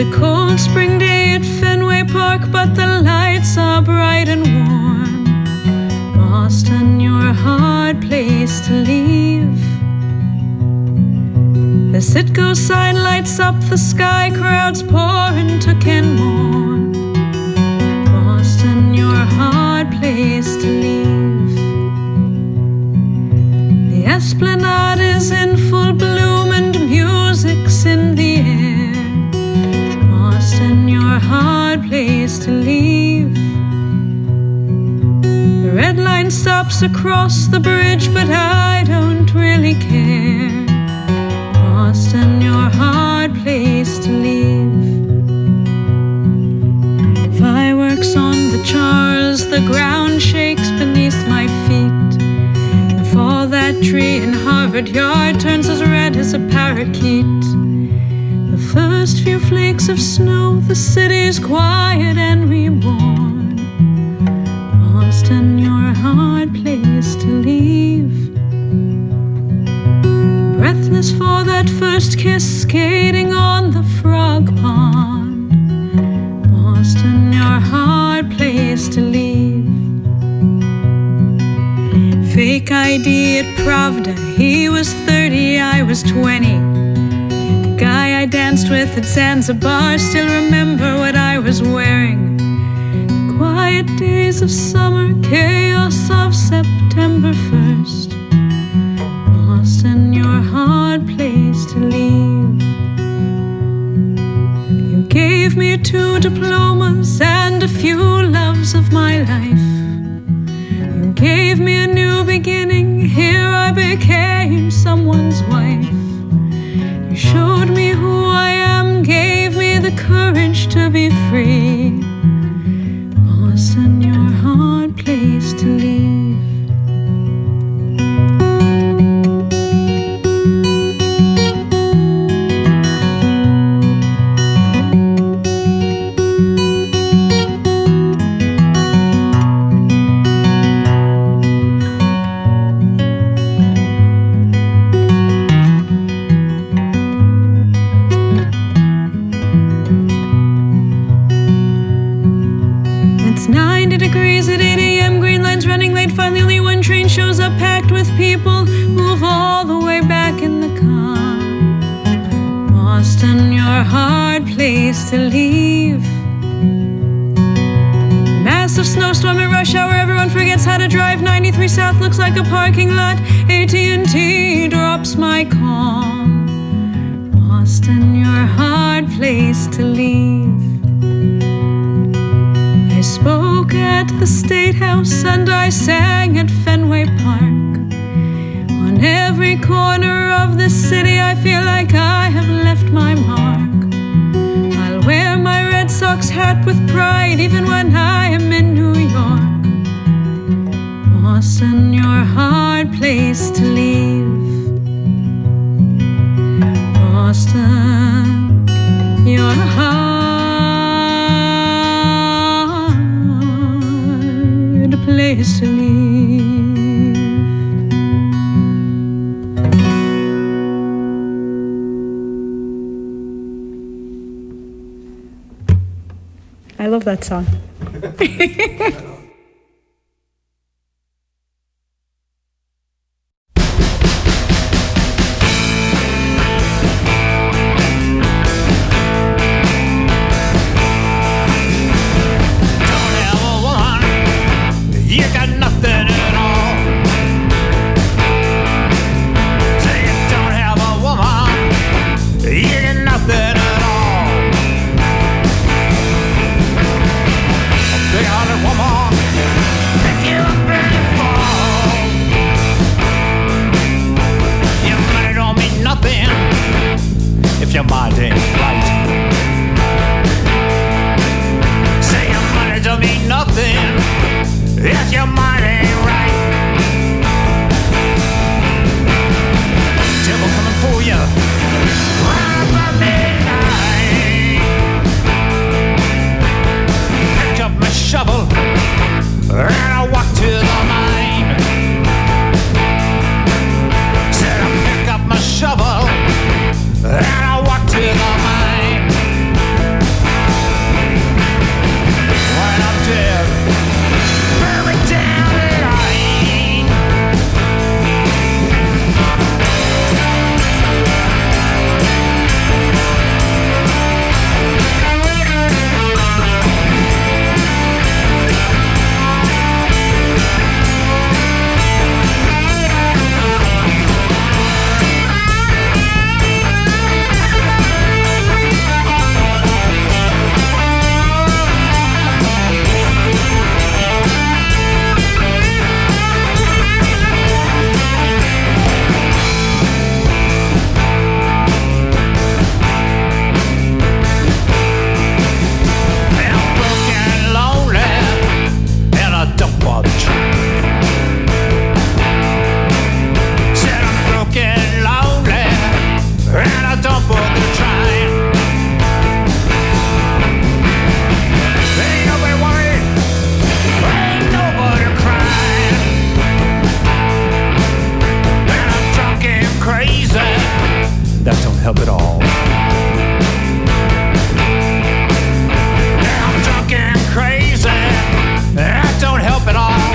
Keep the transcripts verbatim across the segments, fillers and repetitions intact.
a cold spring day at Fenway Park, but the lights are bright and warm. Boston, you're a hard place to leave. The Citgo sign lights up the sky, crowds pour into Kenmore. Boston, you're a hard place to leave. The Esplanade is in full bloom and music's in the air. Boston, you're a hard place to leave. The red line stops across the bridge, but I don't really care. Boston, you're a hard place to leave. Fireworks on the Charles, the ground shakes beneath my feet. And for that tree in Harvard Yard turns as red as a parakeet. The first few flakes of snow, the city's quiet and reborn. Boston, you're a hard place to leave. Breathless for that first kiss, skating on the frog pond. Boston, you're a hard place to leave. Fake I D at Pravda, he was thirty, I was twenty. The guy I danced with at Zanzibar still remember what I was wearing. The quiet days of summer, chaos of September first. Boston, you're a hard place to leave. You gave me two diplomas and a few loves of my life. You gave me a new beginning, here I became someone's wife. You showed me who I am, gave me the courage to be free. Boston, you're a hard place to leave. ninety degrees at eight A M, green lines running late. Finally only one train shows up packed with people. Move all the way back in the car. Boston, you're a hard place to leave. Massive snowstorm at rush hour, everyone forgets how to drive. ninety-three South looks like a parking lot. A T and T drops my call. Boston, you're a hard place to leave. I spoke at the State House and I sang at Fenway Park. On every corner of the city I feel like I have left my mark. I'll wear my Red Sox hat with pride even when I am in New York. Boston, you're a hard place to leave. Boston, you're a hard place to leave. I love that song. Woman help at all. Yeah, I'm drunk and crazy. That don't help at all.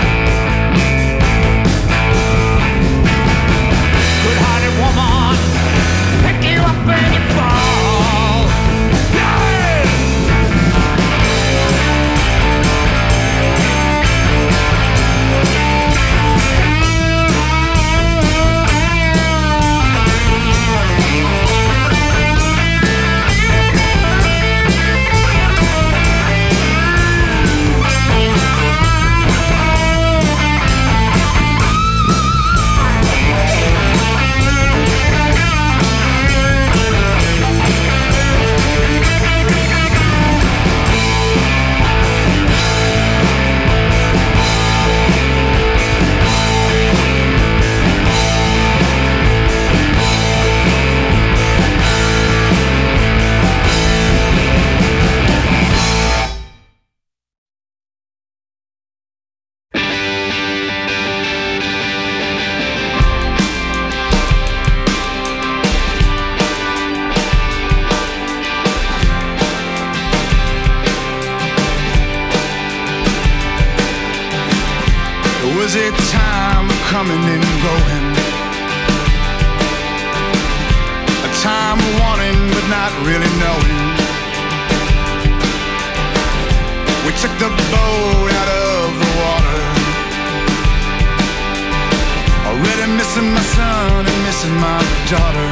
Good-hearted woman, pick you up when you fall. Yeah! Was it time coming and going? A time wanting but not really knowing. We took the boat out of the water. Already missing my son and missing my daughter.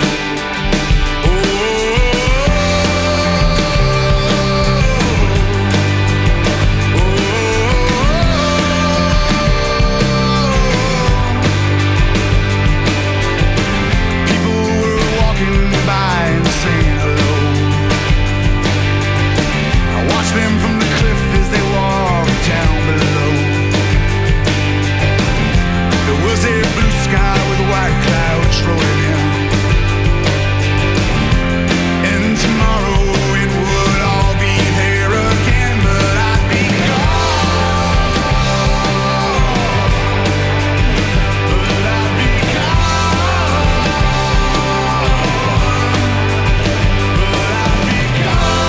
Them from the cliff as they walk down below. There was a blue sky with white clouds rolling in. And tomorrow it would all be there again, but I'd be gone. But I'd be gone. But I'd be gone.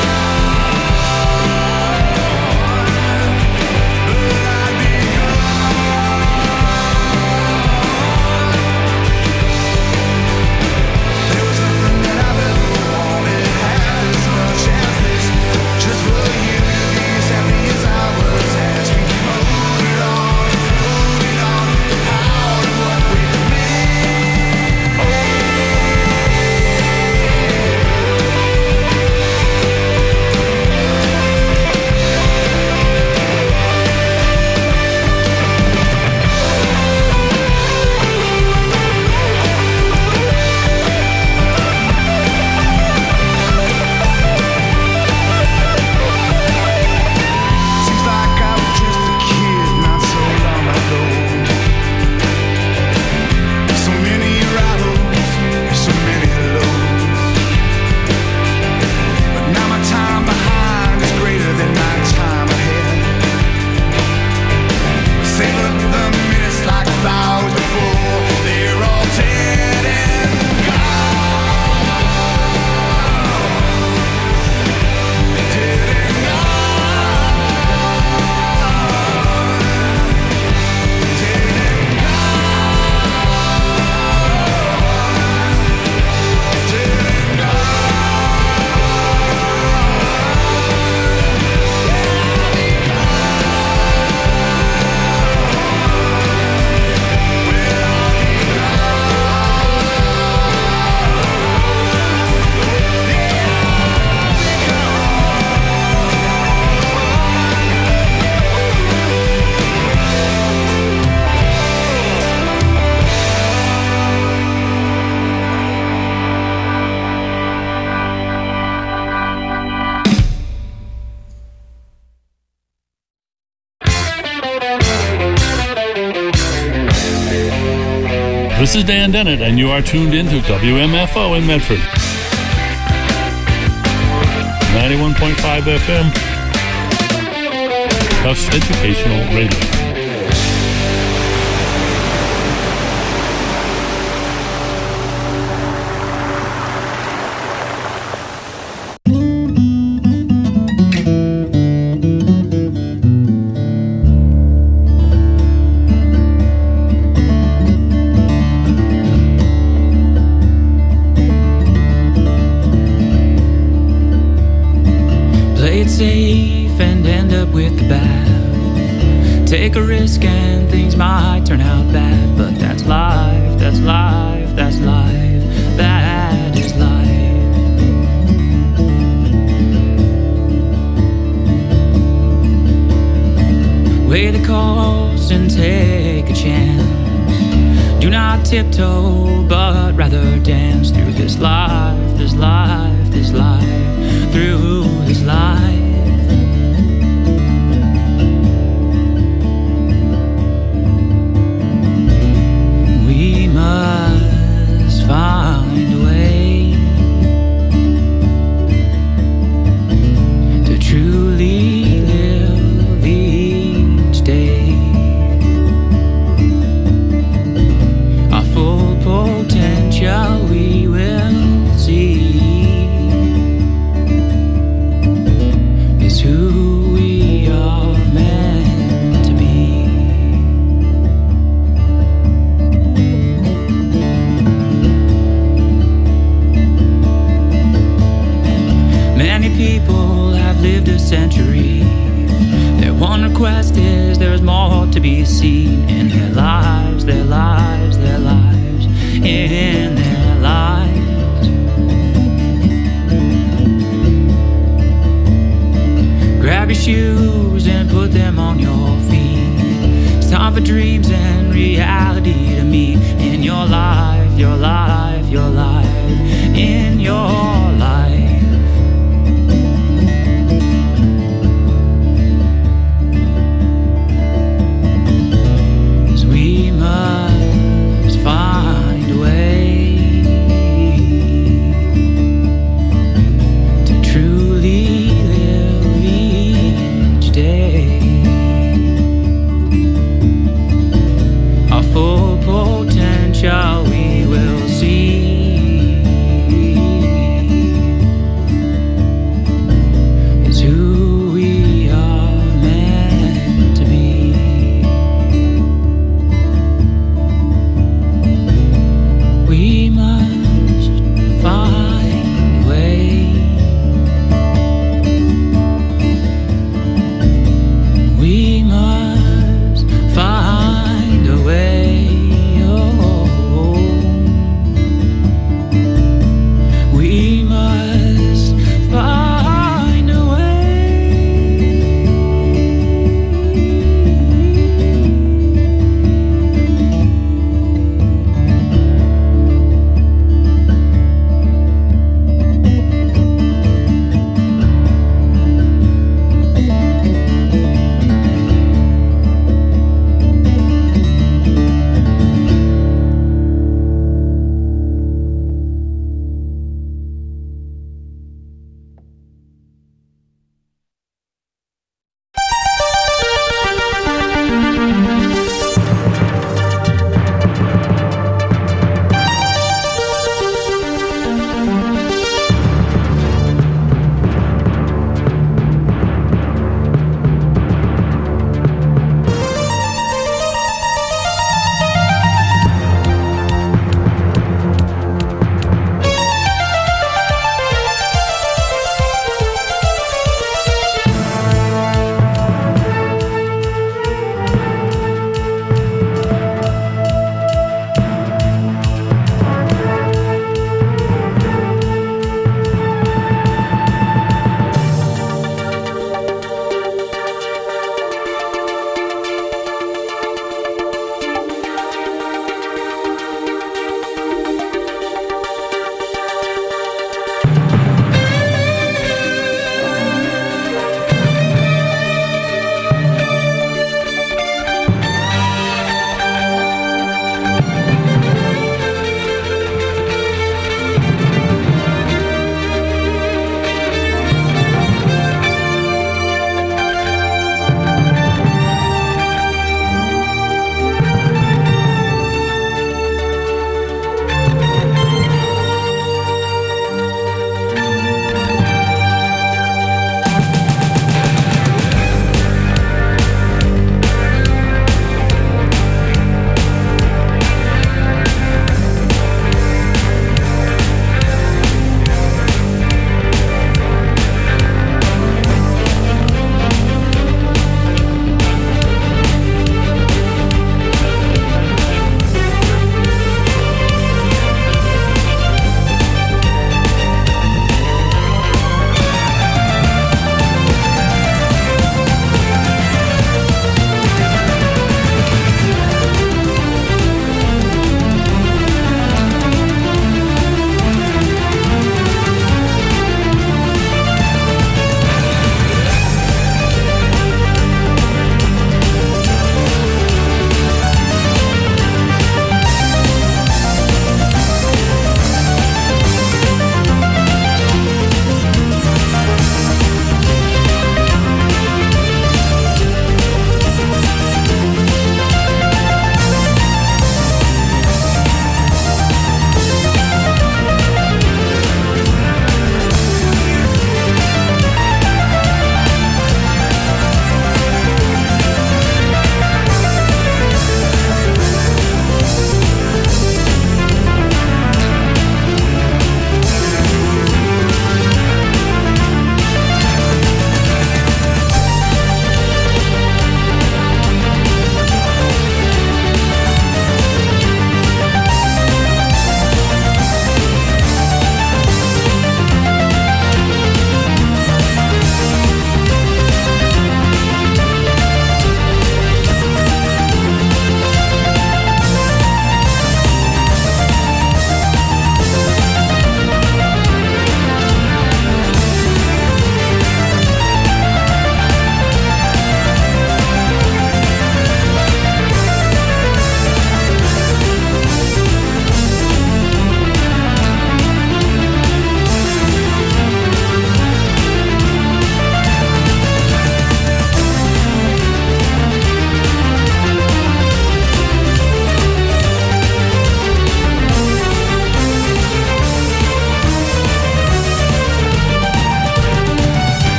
This is Dan Dennett, and you are tuned in to W M F O in Medford. ninety-one point five F M. Tufts Educational Radio. it safe and end up with the bad. Take a risk and things might turn out bad, but that's life, that's life, that's life, that is life. Weigh the cost and take a chance. Do not tiptoe, but rather dance through this life, this life, this life, through this life. We must find a way to truly live each day. Our full potential we will see is who we are meant to be. Many people have lived a century. Their one request is there's more to be seen in their lives, their lives, their lives, in their lives. Grab your shoes and put them on your feet. It's time for dreams and reality to meet in your life, your life, your life, in your life. 'Cause we must find a way to truly live each day. Our full potential we will see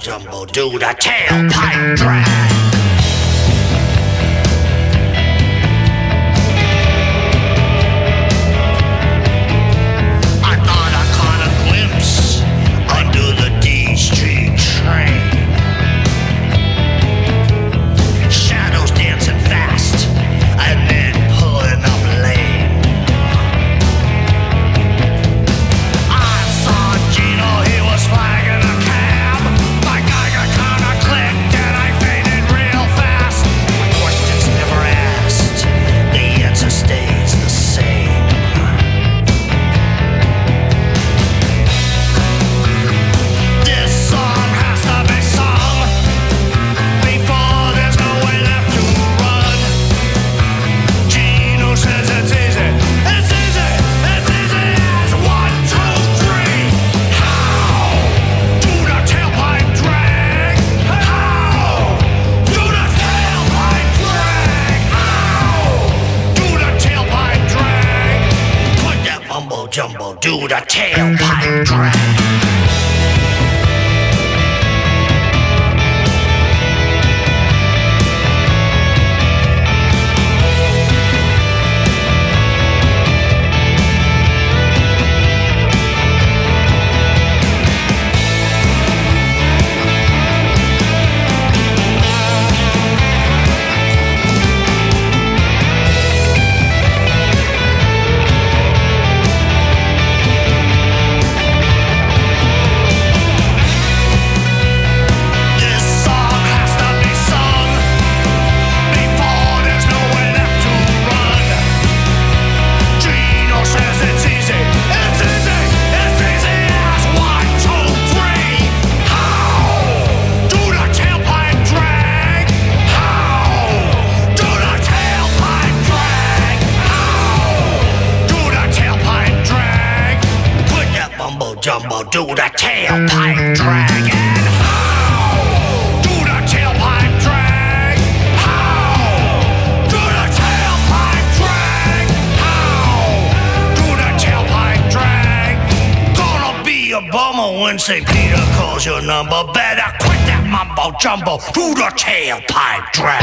jumbo, do the tailpipe drag. I thought I caught a glimpse under the D Street train. Shadows dancing fast and then pulling up lane. I saw Gino, he was flagging a cab. My Geiger counter clicked and I faded real fast. My questions never asked, the answer stays the same. This song has to be sung before there's no way left to run. Gino says it's easy, it's easy, it's easy as one, two, three. How do the tailpipe drag? How do the tailpipe drag? How do the tailpipe drag? Put that mumbo jumbo, do the tailpipe drag. This song has to be sung before there's no way left to run. Gino says it's easy, it's easy, it's easy as one, two, three. How do the tailpipe drag? How do the tailpipe drag? How do the tailpipe drag? Put that mumbo jumbo, do the tailpipe drag. And how do the tailpipe drag? How do the tailpipe drag? How do the tailpipe drag? Gonna be a bummer when Saint Peter calls your number. Better quit that mumbo jumbo, do the tailpipe drag.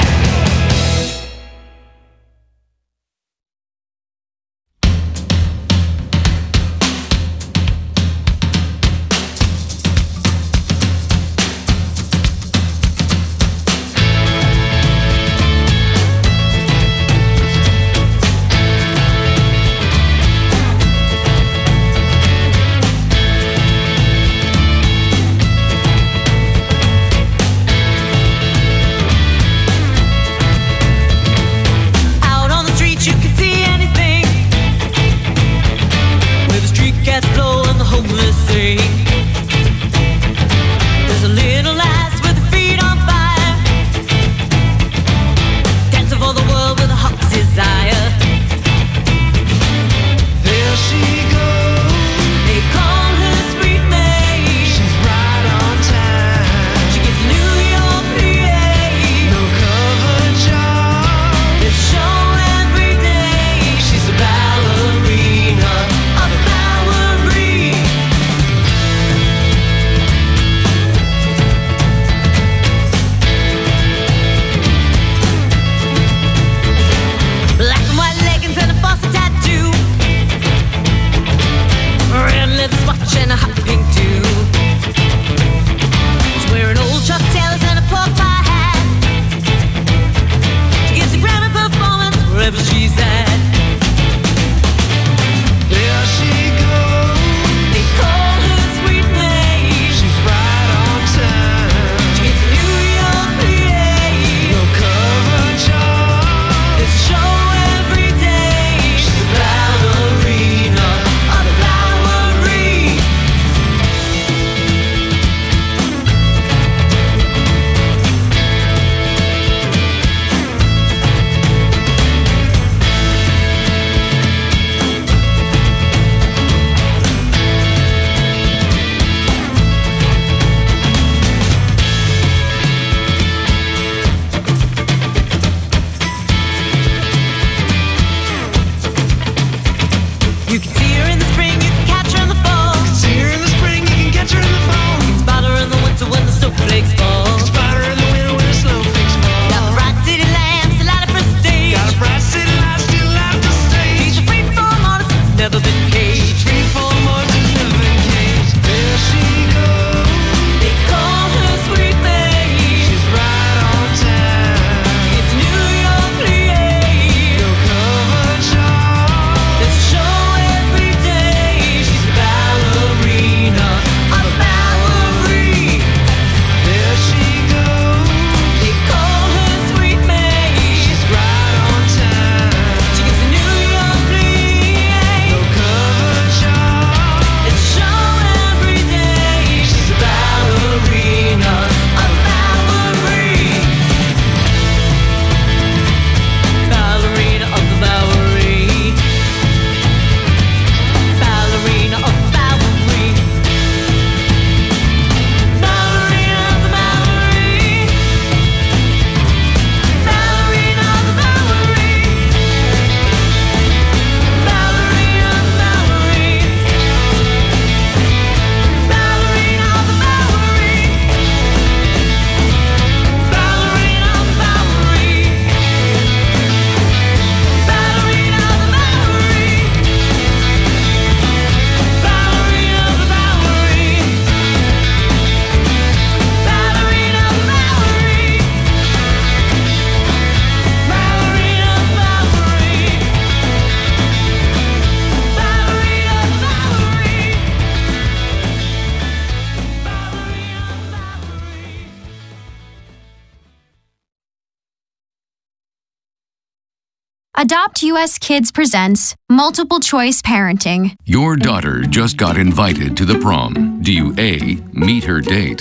Adopt U S Kids presents Multiple Choice Parenting. Your daughter just got invited to the prom. Do you A, meet her date?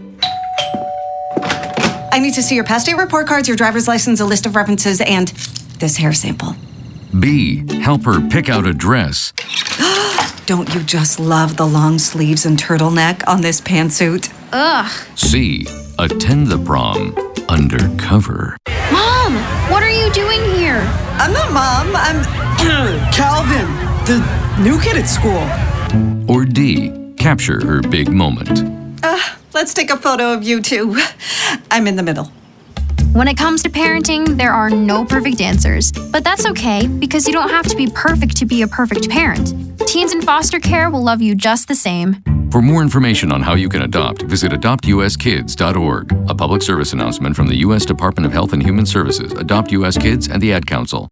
I need to see your past date report cards, your driver's license, a list of references, and this hair sample. B, help her pick out a dress? Don't you just love the long sleeves and turtleneck on this pantsuit? Ugh. C, attend the prom undercover. Mom, what are you doing here? I'm not Mom, I'm Calvin, the new kid at school. Or D, capture her big moment. Uh, let's take a photo of you two. I'm in the middle. When it comes to parenting, there are no perfect answers. But that's okay, because you don't have to be perfect to be a perfect parent. Teens in foster care will love you just the same. For more information on how you can adopt, visit adopt u s kids dot org. A public service announcement from the U S Department of Health and Human Services, Adopt U S Kids, and the Ad Council.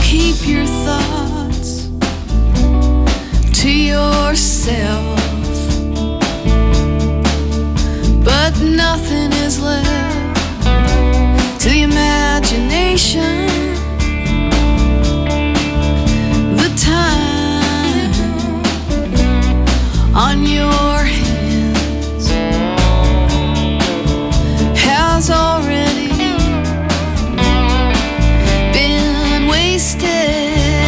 keep your thoughts to yourself, but nothing is left to the imagination. The time on your hands has already been wasted.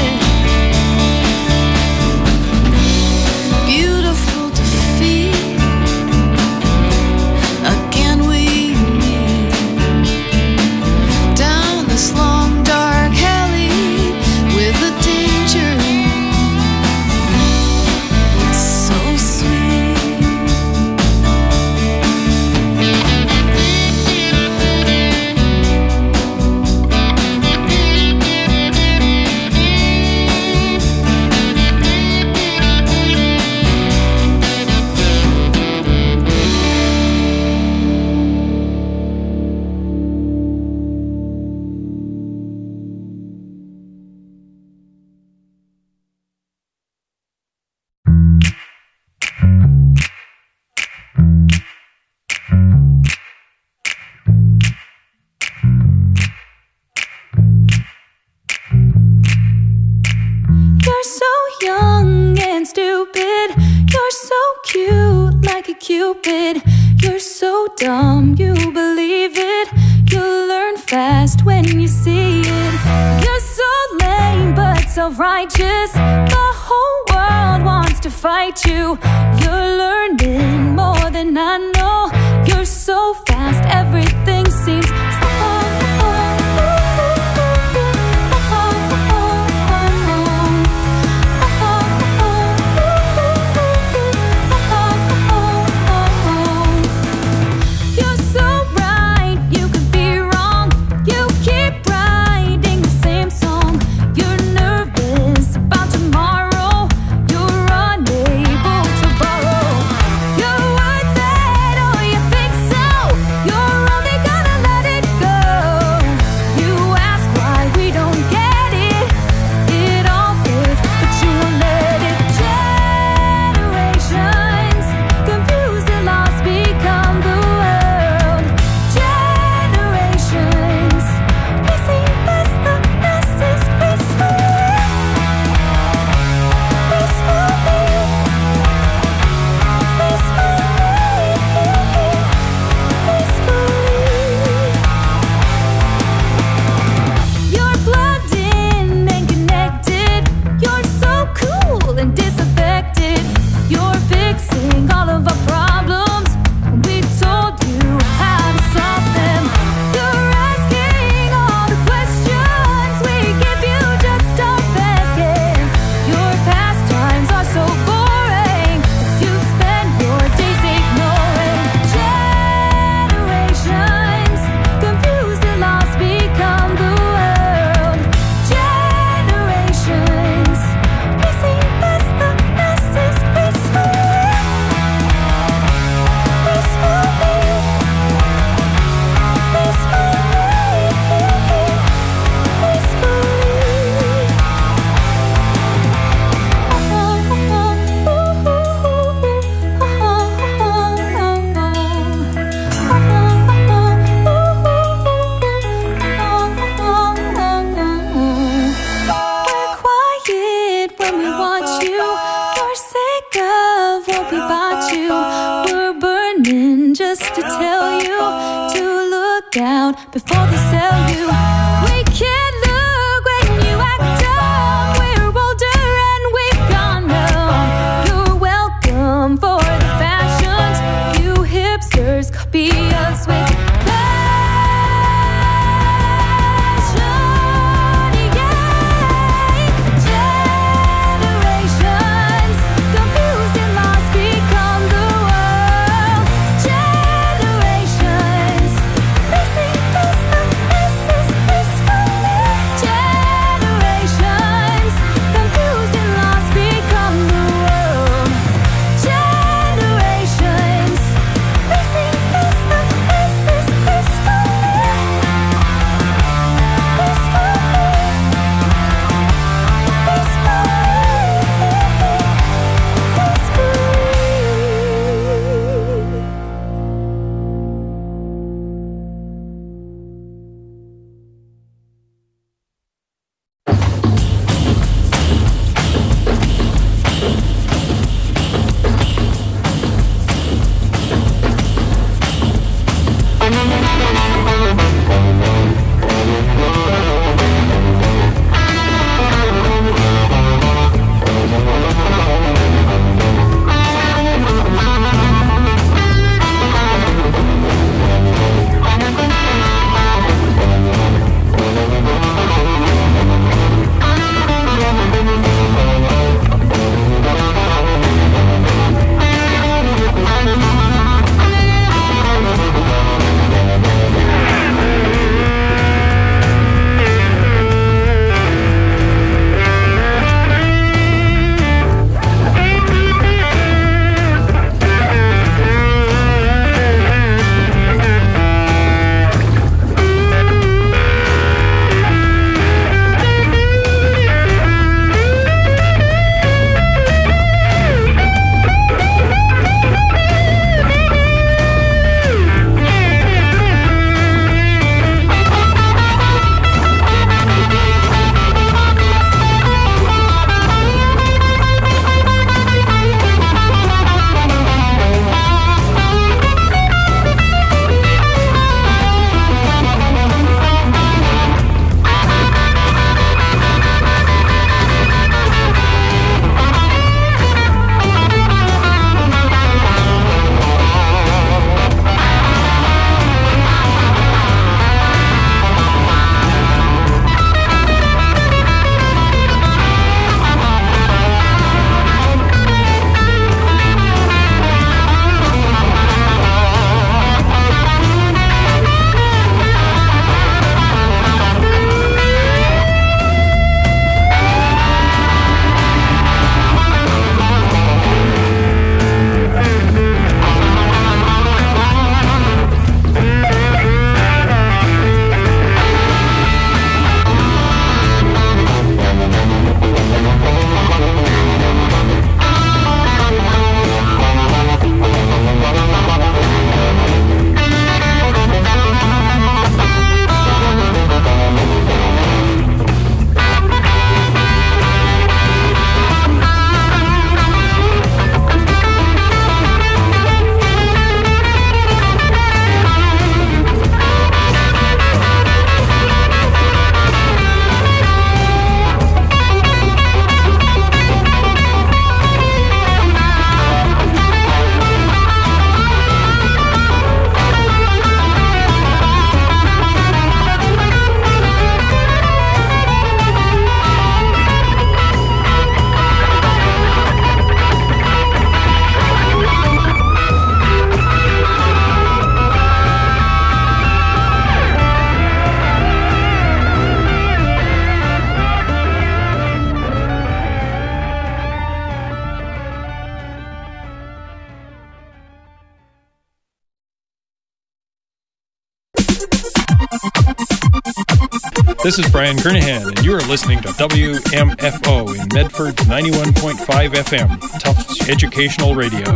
Beautiful defeat. Again we meet down this long dark alley with the danger so sweet. You're so young and stupid. You're so cute like a cupid. You're so dumb, you believe it. You'll learn fast when you see it. You're so lame but self-righteous. The whole world wants to fight you. You're learning more than I know. You're so fast, everything seems slow. You're so right, you could be wrong. You keep writing the same song. You're nervous about tomorrow. You're unable to borrow. You're worth it, oh you think so? You're only gonna let it go. You ask why we don't get it. It all fits, but you won't let it. Generations confused and lost become the world. Generations missing past the masses peacefully. Peacefully. Peacefully. You're plugged in and connected. You're so cool and disaffected. You're fixing all of our problems. We told you how to solve them. You're asking all the questions. We give you just our best guess. Your pastimes are so boring, 'cause you spend your days ignoring. Generations confused and lost become the world. Generations missing past the masses peacefully. Peacefully. We're quiet when we want you. For sake of what we bought you, we're burning just to tell you to look out before they sell you. We can't look when you act dumb. We're older and we've gone numb. You're welcome for the fashions. You hipsters copy us with passion, yeah. Generations confused and lost become the world. Generations missing past the masses peacefully. This is Brian Kernahan, and you are listening to W M F O in Medford's ninety-one point five F M, Tufts Educational Radio.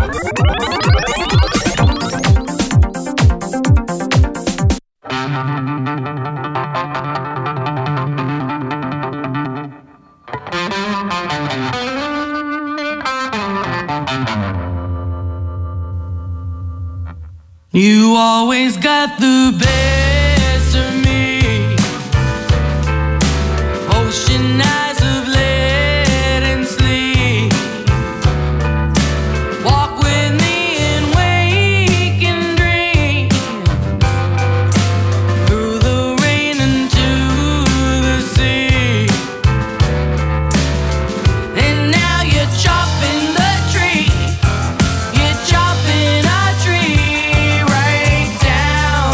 You always got the best of me. Ocean eyes of lead and sleep. Walk with me and wake and dream. Through the rain into the sea. And now you're chopping the tree. You're chopping a tree right down.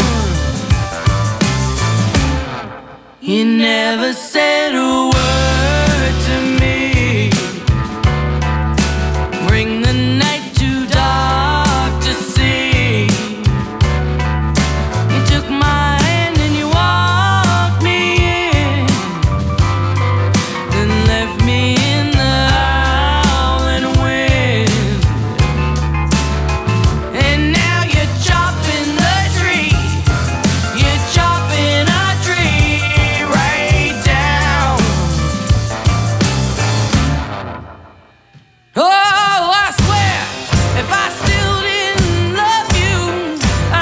You never said a word to me. Bring the night too dark to see. You took my hand and you walked me in, then left me in the howling wind. And now you're chopping the tree. You're chopping a tree right down. Oh, I swear, if I still didn't love you,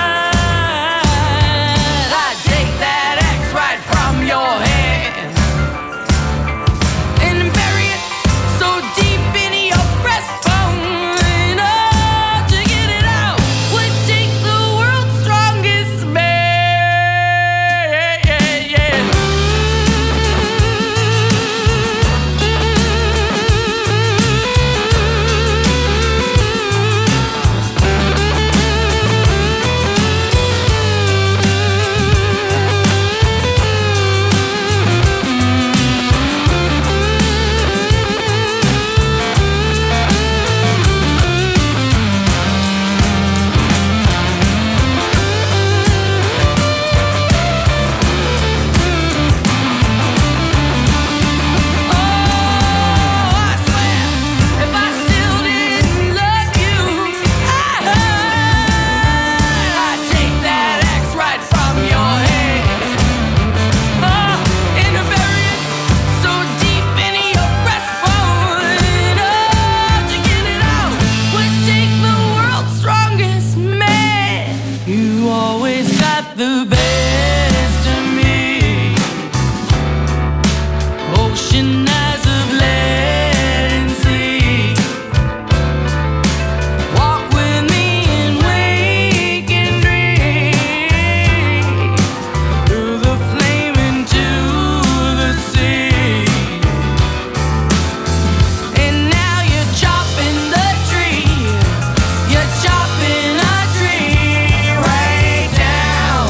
I'd, I'd take that axe right from your hand and bury it so deep in your breastbone. Oh, to get it out would take the world's strongest man. Yeah, yeah. The best of me. Ocean eyes of lead and sleep. Walk with me and wake and dream. Through the flame into the sea. And now you're chopping the tree. You're chopping a tree right down.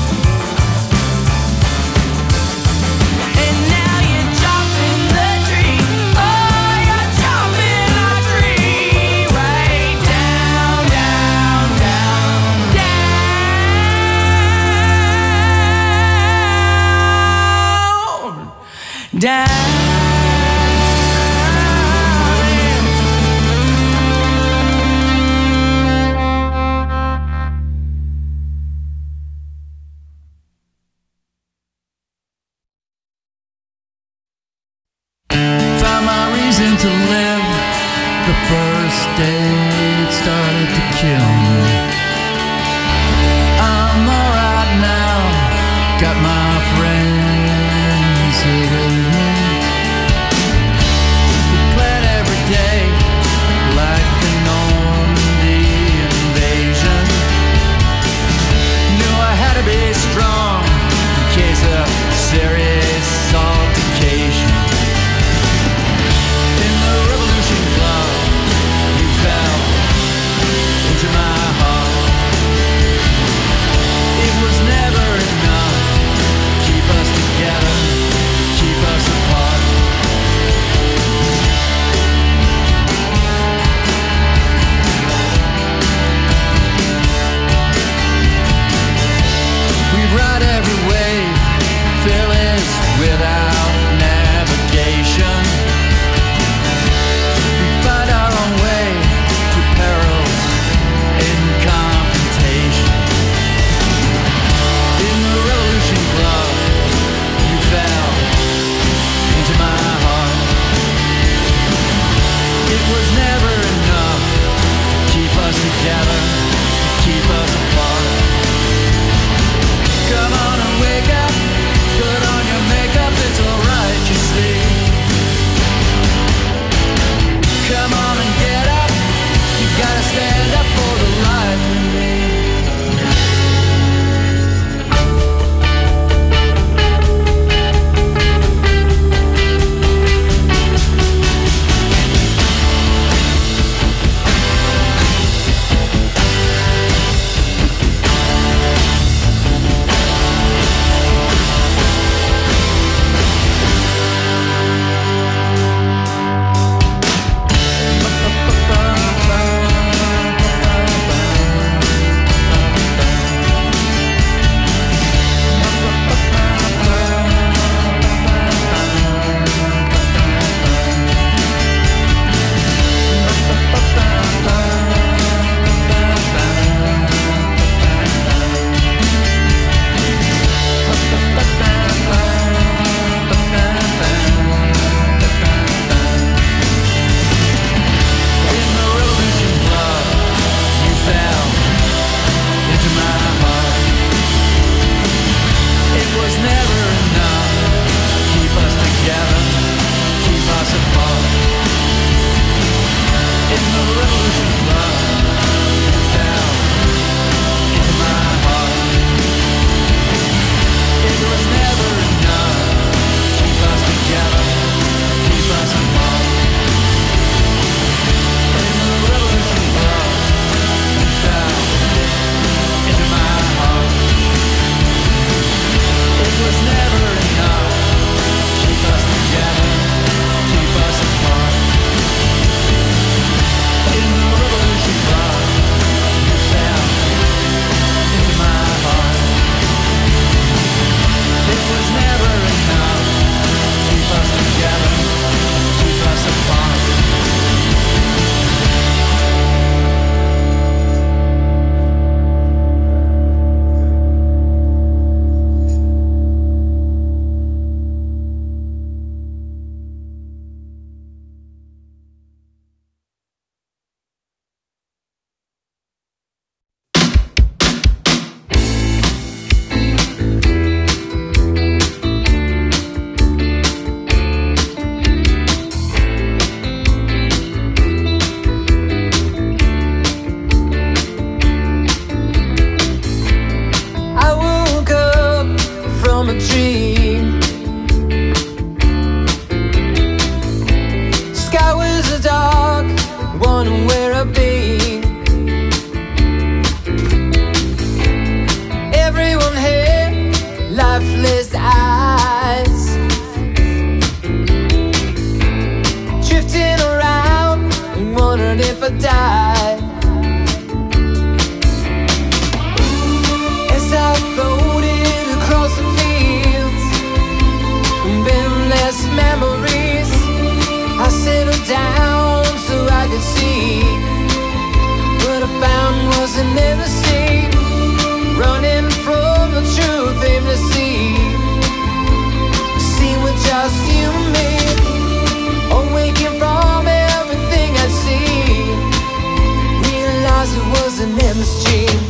And now you're chopping the tree. Oh, you're chopping a tree right down, down, down, down, down. Found my reason to live. The first day it started to kill me. I'm alright now. Got my friends here with me. We plan every day like the Normandy invasion. Knew I had to be strong in case of serious altercation. In the gonna die. As I floated across the fields, endless memories, I settled down so I could see. What I found was an endlessly running from the truth aimlessly. See with just you and me, awaking from everything I see. Realize it was an endless dream.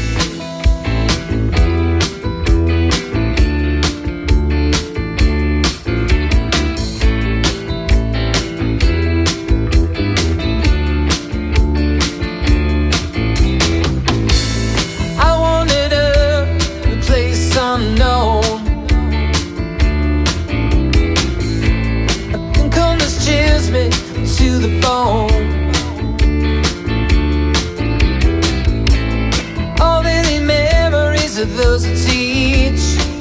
To the bone. All the memories of those who teach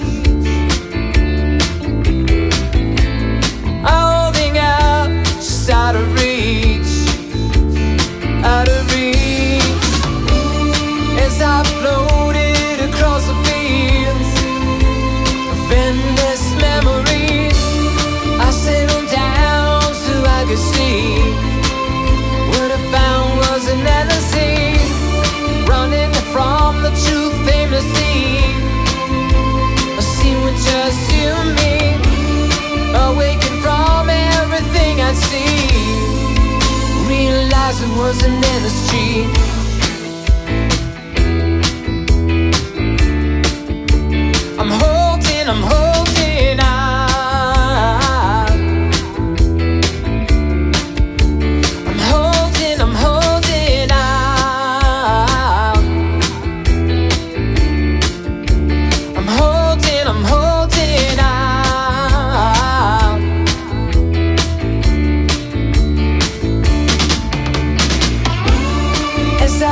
are holding out, just out of reach, out of reach. As I floated across the fields of endless memories, I settled down so I could see. What I found was an endlessly running from the truth aimlessly. I see with just you and me, awaken from everything I see. Realize it was an endless dream. I'm holding, I'm holding on. As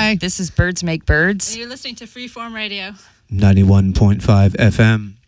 Bye. This is Birds Make Birds. And you're listening to Freeform Radio. ninety-one point five F M.